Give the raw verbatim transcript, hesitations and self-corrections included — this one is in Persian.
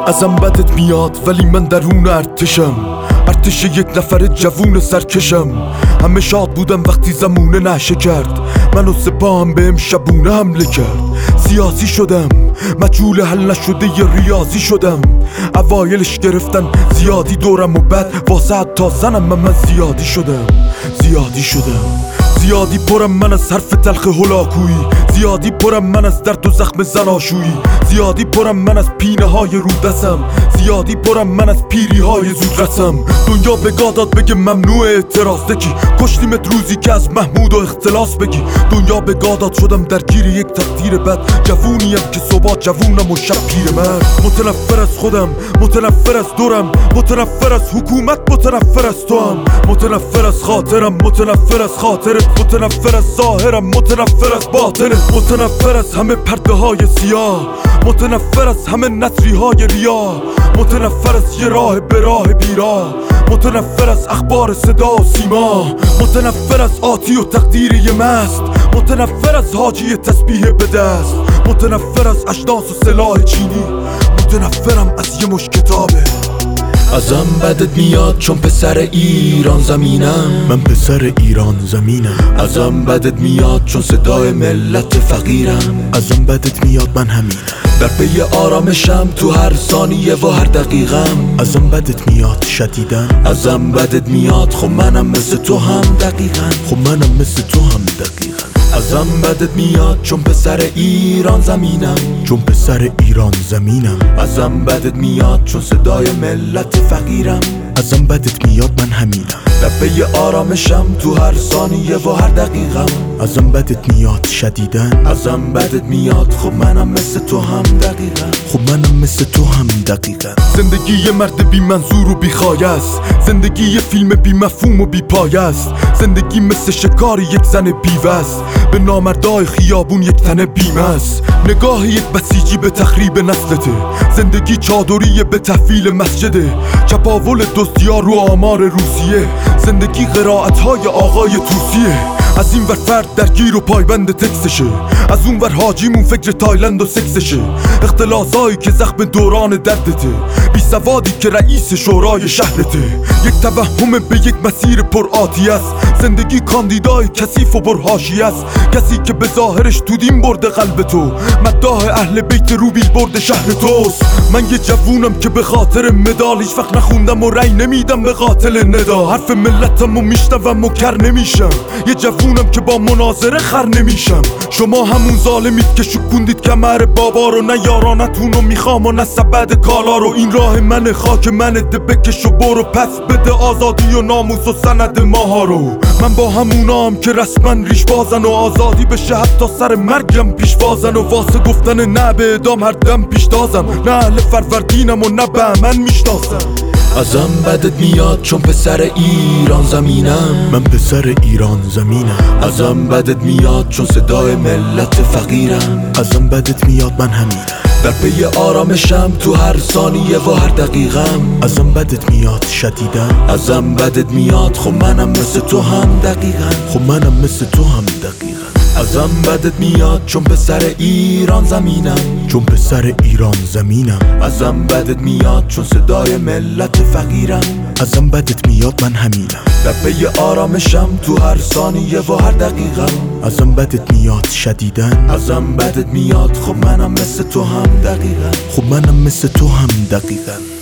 ازم بدت میاد ولی من درون ارتشم، ارتش یک نفر جوون سرکشم. همه شاد بودم وقتی زمونه نشه کرد، منو سپاهم بهم شبونه حمله کرد. سیاسی شدم مجهول حل نشده ی ریاضی شدم. اوایلش گرفتن زیادی دورم و بعد واسه تا زنم من, من زیادی شدم زیادی شدم زیادی پرم من از حرف تلخ هلاکویی، زیادی پرم من از درد و زخم زناشویی، زیادی پرم من از پینه های رودسم، زیادی پرم من از پیری های زودرسم. دنیا به گادات بگه ممنوع اعتراض دکی، کشتیمت روزی که از محمود و اختلاس بگی. دنیا به گادات شدم درگیر یک تقدیر بد، جوونیم که صبح جوونم و شب پیر مرد. متنفر از خودم، متنفر از دورم، متنفر از حکومت، متنفر از تو هم، متنفر از خاطرم، متنفر از خاطرت، متنفر از ظاهرم، متنفر از باطنت، متنفر از همه پرده های سیاه، متنفر از همه نطری های ریا، متنفر از یه راه به راه بیراه، متنفر از اخبار صدا و سیما، متنفر از آتی و تقدیر یه مست، متنفر از حاجی تسبیح به دست، متنفر از اجناس و سلاح چینی، متنفرم از یه مش کتابه. ازم بدت میاد چون پسر ایران زمینم، من پسر ایران زمینم. ازم بدت میاد چون صدای ملت فقیرم، ازم بدت میاد من همینم. در پی آرامشم تو هر ثانیه و هر دقیقم، ازم بدت میاد شدیدن. ازم بدت میاد خب منم مثل تو هم دقیقا، خب منم مثل تو هم دقیقا. ازم بدت میاد چون پسر ایران زمینم، چون پسر ایران زمینم. ازم بدت میاد چون صدای ملت فقیرم، ازم بدت میاد من همینم. در پی آرامشم تو هر ثانیه و هر دقیقم، ازم بدت میاد شدیدن. ازم بدت میاد خب منم مثل تو هم دقیقا، خب منم مثل تو هم دقیقا. زندگی یه مرد بی منظور و بی خایه است، زندگی یه فیلم بی مفهوم و بی پایه است، زندگی مثل شکار یک زن بیوه است، به نامردای خیابون یک تنه بیمه است. نگاه یک بسیجی به تخریب نسلته، زندگی چادری به تحویل مسجده، چپاول دزدیا رو آمار روسیه، زندگی قرائت‌های آقای توسیه. از این ور فرد درگیر و پایبند تکسشه، از اون ور حاجیمون فکر تایلند و سکسشه. اختلاسایی که زخم دوران دردته، بی سوادی که رئیس شورای شهرته. یک توهم به یک مسیر پر آتی است، زندگی کاندیدای کثیف و پرحاشیه است. کسی که به ظاهرش تو دین برده قلب تو، مداح اهل بیت رو بیل برده شهر توست. من یه جوونم که به خاطر مدال هیچ وقت نخوندم و رأی نمیدم به قاتل ندا. حرف ملتم و میشنوم و کر نمیشم، یه جوونم که با مناظره خر نمیشم. شما همون ظالمید که شکوندید کمر بابا رو، نه یارانتون رو میخوام و نه سبد کالا رو. این راه من، خاک من، ده بکش و برو، پس بده آزادی و ناموس و سند ماها رو. من با همونام که رسما ریش بازن و آزادی بشه حتی سر مرگم پیش بازن، و واسه گفتن نه به اعدام هر دم پیش تازم، نه اهل فروردینم و نه به من میشناسم. ازم بدت میاد چون پسر ایران زمینم، من پسر ایران زمینم. ازم بدت میاد چون صدای ملت فقیرم، ازم بدت میاد من همینم. در پی آرامشم تو هر ثانیه و هر دقیقم، ازم بدت میاد شدیدن. ازم بدت میاد خب منم مثل تو هم دقیقا، خب منم مثل تو هم دقیقا. ازم بدت میاد چون پسر ایران زمینم، چون پسر ایران زمینم. ازم بدت میاد چون صدای ملت فقیرم، ازم بدت میاد من همینم. در پی آرامشم تو هر ثانیه و هر دقیقم، ازم بدت میاد شدیدن. ازم بدت میاد خب منم مثل تو هم دقیقا، خب منم مثل تو هم دقیقا.